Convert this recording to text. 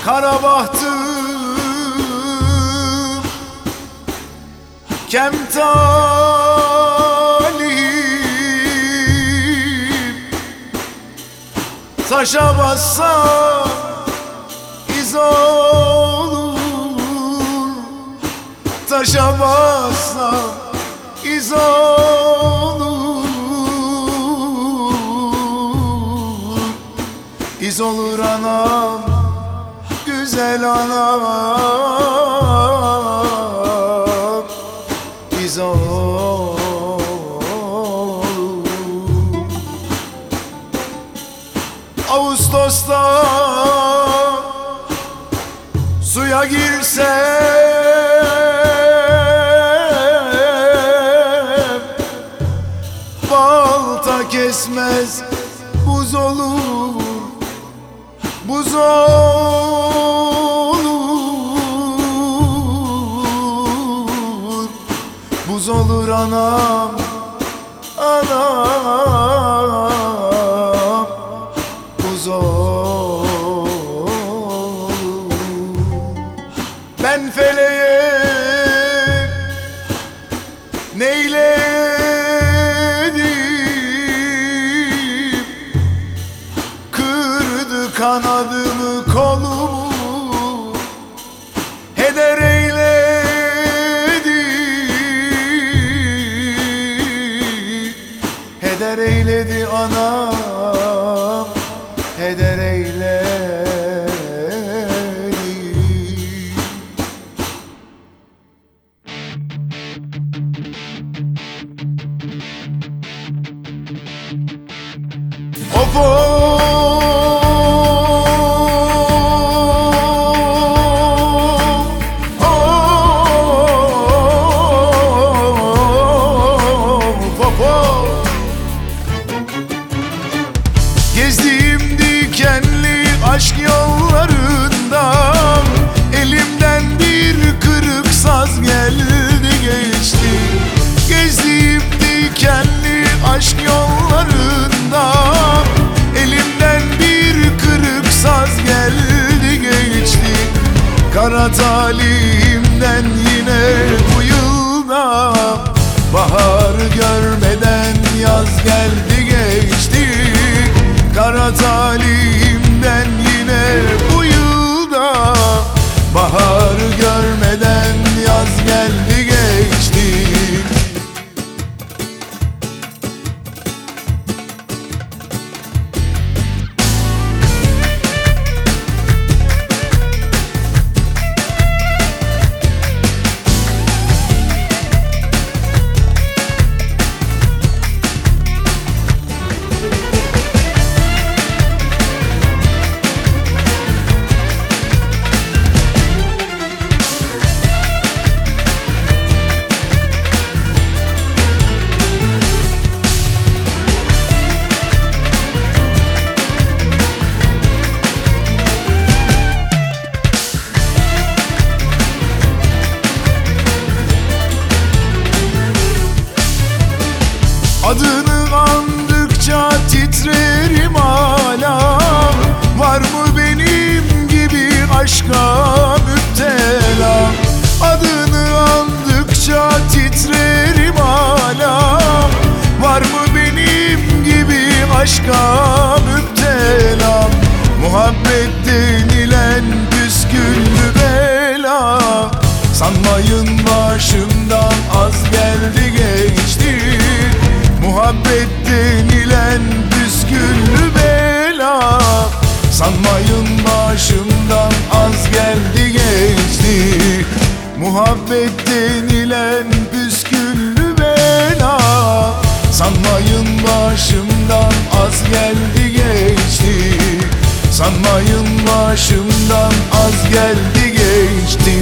Kara bahtım kem talip, taşa bassam iz olur, taşa bassam iz olur, iz olur anam, güzel anam, iz olur. Ağustos'ta suya girsem balta kesmez, buz olur, buz olur, buz olur anam, anam, buz olur. Ben feleğe neyledim, kırdı kanadımı kolumu, heder eyledi, heder eyledi anam, heder eyledi. Of gezdiğim dikenli aşk yollarından elimden bir kırık saz geldi geçti. Gezdiğim dikenli aşk yollarından elimden bir kırık saz geldi geçti. Kara talimden yine bu yılda bahar görmeden yaz geldi geçti. Kara talimden yine bu yılda bahar görmeden yaz geldi geçti. Adını andıkça titrerim hala. Var mı benim gibi aşka müptela? Adını andıkça titrerim hala. Var mı benim gibi aşka müptela? Muhabbet denilen püsküllü bela, sanmayın başımdan az geldi geçti. Muhabbet denilen püsküllü bela, sanmayın başımdan az geldi geçti. Muhabbet denilen püsküllü bela, sanmayın başımdan az geldi geçti. Sanmayın başımdan az geldi geçti.